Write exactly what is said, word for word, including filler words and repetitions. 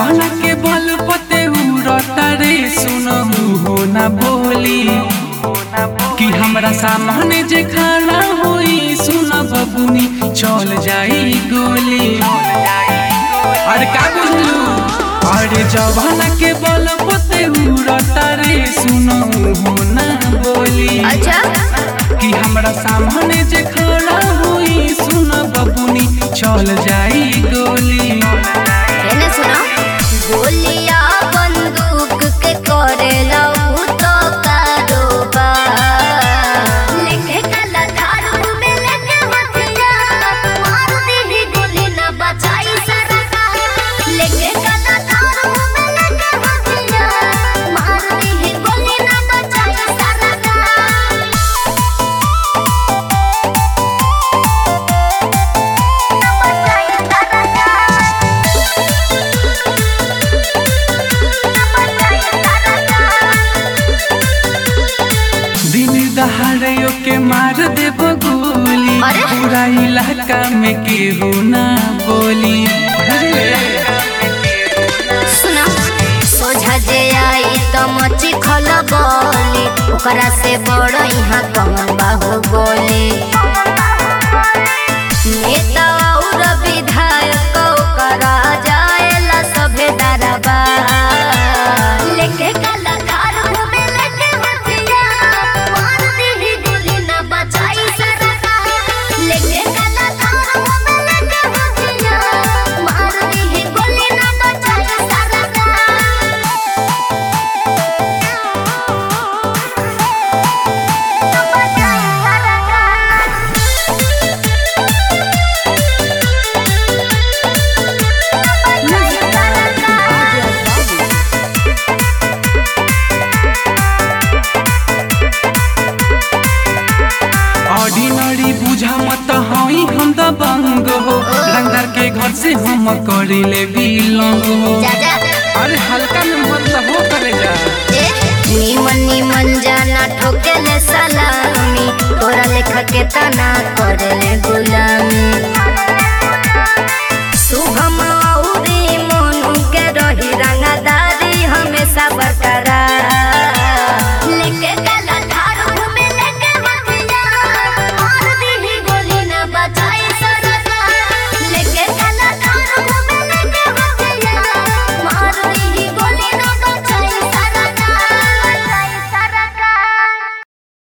जवाना के बल पते उड़ता रे सुनहु हो ना बोली कि हमरा सामने जे खाना होई सुन बबुनी चल जाई गोली। अरे का बोलू अरे जवाना के बल पते उड़ता रे सुनहु हो ना बोली अच्छा कि हमरा सामने जे खाना होई सुन बबुनी चल जाई गोली। एने सुनो गोलियां बंदूक के करेला उ तो कारोबार लेके काला धारू में लेके हथिया मार दी गोली ना बचाई सरकार लेके काला धारू में लेके हथिया मार दी गोली ना बचाई सरकार दिन दहाड़ियों के मार दे गोली अरे? पूरा इलाका में केहू ना बोली। सुना सोझा जे आई तो मची खलबली ओकरा से बड़ यहाँ कमल बाहु बोली नेता और विधायक ओकरा जाएला सभे दरबा लेके काला धारू में लेके हथिया मार दी गोली ना बचाई सरकार लेके काला धारू में लेके हथिया मार दी गोली ना बचाई सरकार ऑर्डिनरी बुझा मत हई हम दबंग हो रंगदार के घर से हम करिले बिलोंग हो। जा जा अरे हल्का में मतलब हो करे जा निमन निमन जाना ठोकेले सलामी तोरा लेखा के तना करेले